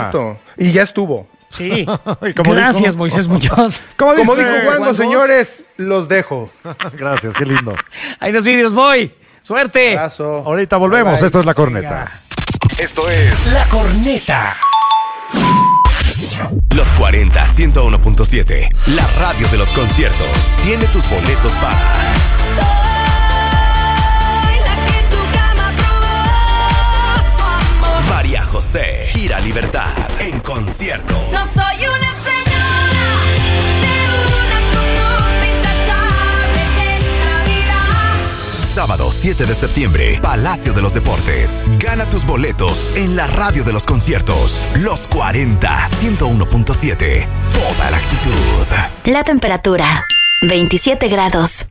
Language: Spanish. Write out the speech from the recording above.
Y ya estuvo. Sí. Gracias, Moisés Muñoz. Como dijo Wango, señores, los dejo. Gracias, qué lindo. Ahí nos vídeos, voy. Suerte. Abrazo. Ahorita volvemos. Bye, bye. Esto es La Corneta. Esto es La Corneta. Los 40 101.7. La radio de los conciertos. Tiene tus boletos para María José, Gira Libertad, en concierto. No soy una española de una costumbre intachable en la vida. Sábado 7 de septiembre, Palacio de los Deportes. Gana tus boletos en la radio de los conciertos. Los 40 101.7. Toda la actitud. La temperatura, 27 grados.